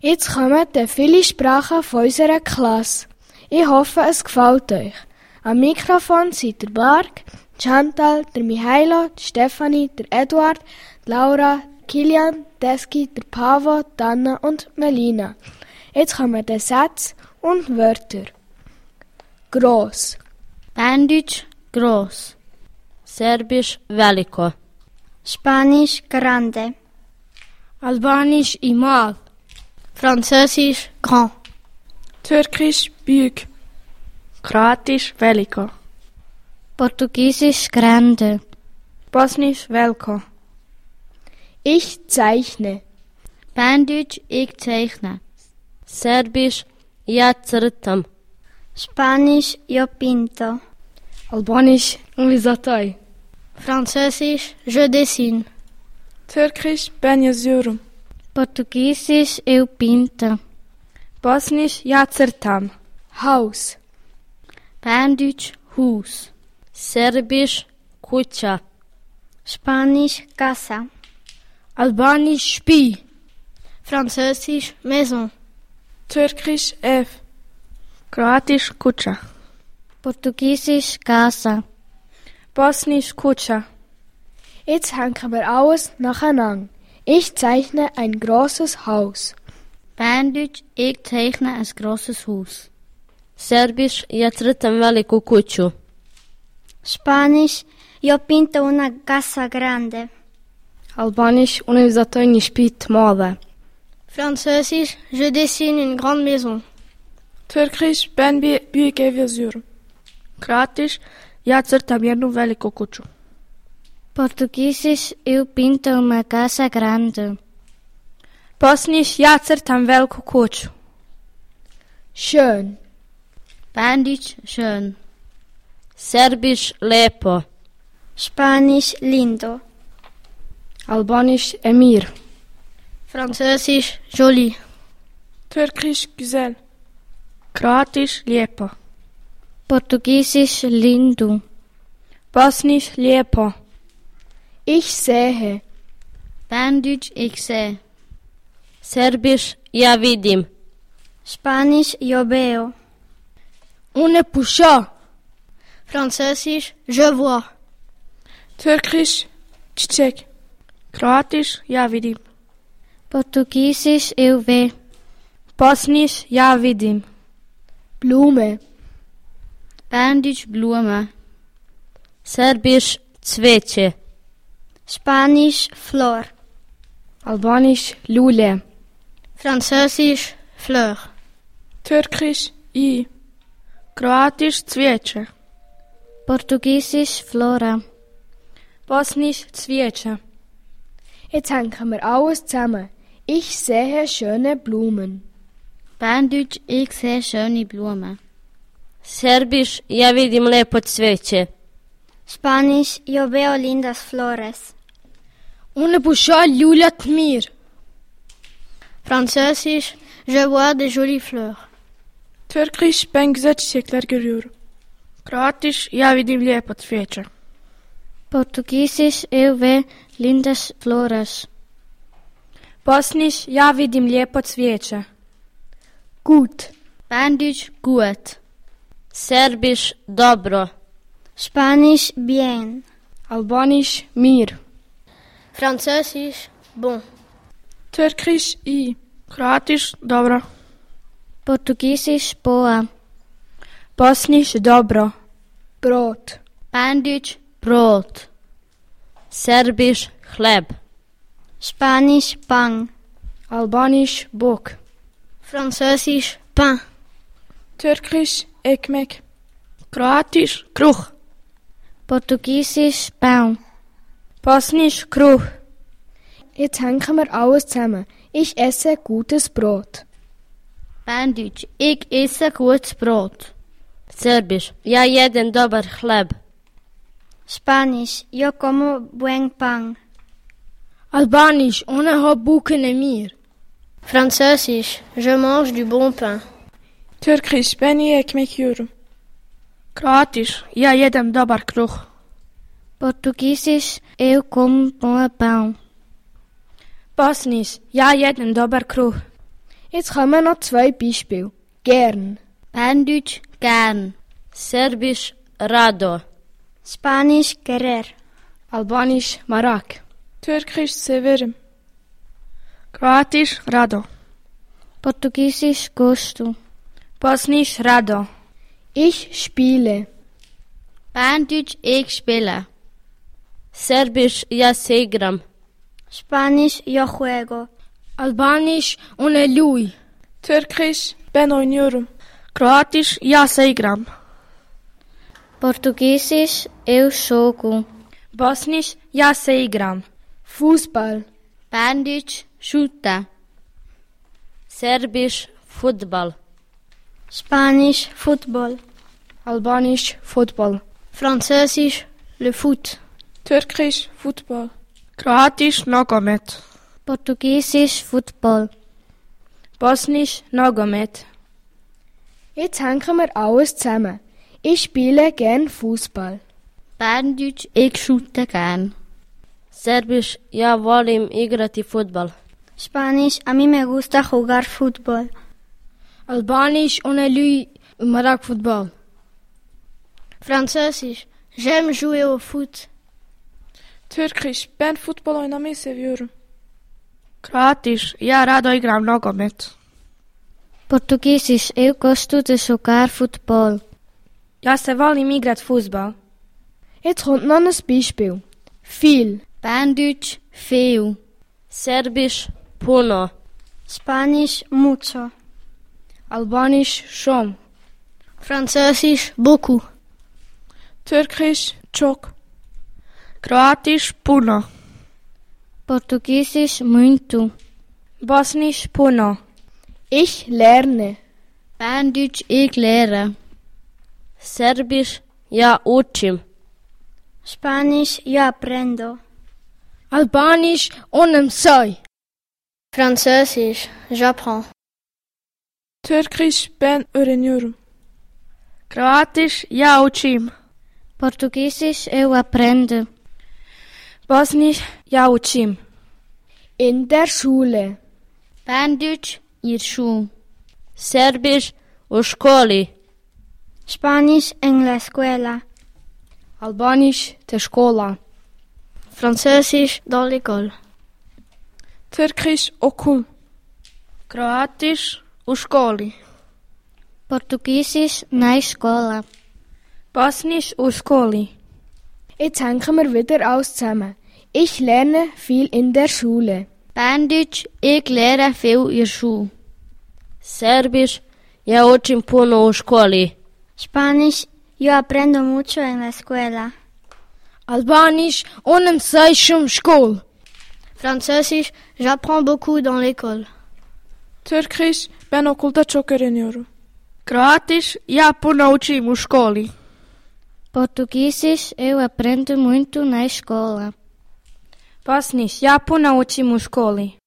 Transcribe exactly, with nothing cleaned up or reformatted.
Jetzt kommen dann viele Sprachen von unserer Klasse. Ich hoffe, es gefällt euch. Am Mikrofon sind der Marc, Chantal, der Mihailo, die Stefanie, der Eduard, die Laura, Kilian, Deski, der Pavo, Anna und Melina. Jetzt kommen die Sätze und Wörter. Gross. Berndeutsch gross. Serbisch veliko. Spanisch grande. Albanisch imal. Französisch grand. Türkisch büyük. Kroatisch veliko. Portugiesisch grande. Bosnisch veliko. Ich zeichne. Berndeutsch ich zeichne. Serbisch ja crtam. Spanisch yo pinto. Albanisch unvizataj. Französisch je dessine. Türkisch ben yazıyorum. Portugiesisch eu pinto. Bosnisch ja crtam. Haus. Berndeutsch Haus. Serbisch kuća. Spanisch casa. Albanisch spi. Französisch maison. Türkisch ev. Kroatisch kuća. Portugiesisch casa. Bosnisch kuća. Jetzt hängen wir alles nacheinander. Ich zeichne ein großes Haus. Berndeutsch ich zeichne ein grosses Haus. Serbisch ja crtam veliku kuću. Spanisch yo pinto una casa grande. Albanisch unvizataj spit male. Französisch je dessine une grande maison. Türkisch ben bir büyük ev yazıyorum. Kroatisch ja crtam jednu veliku kuću. Portugiesisch eu pinto uma casa grande. Bosnisch ja crtam veliku kuću. Schön. Berndeutsch schön. Serbisch lepo. Spanisch lindo. Albanisch emir. Französisch joli. Türkisch güzel. Kroatisch lijepo. Portugiesisch lindo. Bosnisch lijepo. Ich sehe. Berndeutsch ich sehe. Serbisch ja vidim. Spanisch yo veo. Une puša. Französisch je vois. Türkisch çiçek. Kroatisch ja vidim. Portugiesisch eu ve. Bosnisch ja vidim. Blume. Berndeutsch Blume. Serbisch cveće. Spanisch flor. Albanisch lule. Französisch fleur. Türkisch i. Kroatisch cvijeće. Portugiesisch flora. Bosnisch cvijeće. Jetzt hängen wir alles zusammen. Ich sehe schöne Blumen. Berndeutsch ich sehe schöne Blumen. Serbisch ja vidim lepo cveće. Spanisch yo veo lindas flores. Une puša ljuljat mir. Französisch je vois de jolies fleurs. Türkisch ben güzel çiçekler görüyorum. Kroatisch ja vidim lijepo cvijeće. Portugiesisch eu ve lindas flores. Bosnisch ja vidim lijepo cvijeće. Gut. Berndeutsch gut. Serbisch dobro. Spanisch bien. Albanisch mir. Französisch bon. Türkisch i. Kroatisch dobro. Portugiesisch boa. Bosnisch dobro. Brot. Berndeutsch brot. Serbisch hleb. Spanisch pan. Albanisch bok. Französisch pain. Türkisch ekmek. Kroatisch kruh. Portugiesisch pão. Bosnisch kruh. Jetzt hängen wir alles zusammen. Ich esse gutes Brot. Berndeutsch ich esse gutes Brot. Serbisch ja jedem dobar hleb. Spanisch yo como buen pan. Albanisch one ho bukene mir. Französisch je mange du bon pain. Türkisch ben iyi ekmek yiyorum. Kroatisch ja jedem dobar kruh. Portugiesisch eu como bom pão. Bosnisch ja jedem dobar kruh. Jetzt kommen noch zwei Beispiele. Gern. Berndeutsch gern. Serbisch rado. Spanisch querer. Albanisch Marak. Türkisch severim. Kroatisch rado. Portugiesisch gosto. Bosnisch Rado. Ich spiele. Berndeutsch ich spiele. Serbisch ja se igram. Spanisch yo juego. Albanisch Une lui. Türkisch ben oynuyorum. Kroatisch ja se igram. Portugiesisch eu jogo. Bosnisch Ja se igram. Fußball. Berndeutsch chuta. Serbisch futbal. Spanisch football. Albanisch Football. Französisch le foot. Türkisch Football. Kroatisch Nogomet. Portugiesisch Football. Bosnisch Nogomet. Jetzt hängen wir alles zusammen. Ich spiele gern Fußball. Berndeutsch ich shoote gern. Serbisch ja volim igrati futbal. Spanisch a mí me gusta jugar fútbol. Albanisch Une lui Marak Football. Französisch j'aime jouer au foot. Türkisch ben futbol oynamayı seviyorum. Kroatisch Ja rado igram Nogomet. Portugiesisch eu gosto de jogar futebol. Ja se volim igrat fuzbal. Jetzt kommt noch ein Beispiel. Viel. Berndeutsch viel. Serbisch puno. Spanisch mucho. Albanisch Šom. Französisch beaucoup. Türkisch çok. Kroatisch Puno. Portugiesisch muito. Bosnisch Puno. Ich lerne. Berndeutsch ich lehre. Serbisch ja učim. Spanisch yo aprendo. Albanisch Onem sei. Französisch j'apprends. Türkisch ben öğreniyorum. Kroatisch Ja učim. Portugiesisch eu aprendo. Bosnisch Ja učim. In der Schule. Berndeutsch ir šul. Serbisch u školi. Spanisch en la escuela. Albanisch Te škola. Französisch dans l'école. Türkisch okul. Kroatisch U školi. Portugiesisch na škola. Bosnisch U školi. Jetzt hängen wir wieder alles zusammen. Ich lerne viel in der Schule. Berndeutsch ich lehre viel ir šul. Serbisch ja učim puno u školi. Spanisch yo aprendo mucho en la escuela. Albanisch Onem sei šum škol. Französisch j'apprends beaucoup dans l'école. Türkisch ben okulda çok öğreniyorum. Kroatisch Ja puno učim u školi. Portugiesisch eu aprendo muito na escola. Bosnisch Ja puno učim u školi.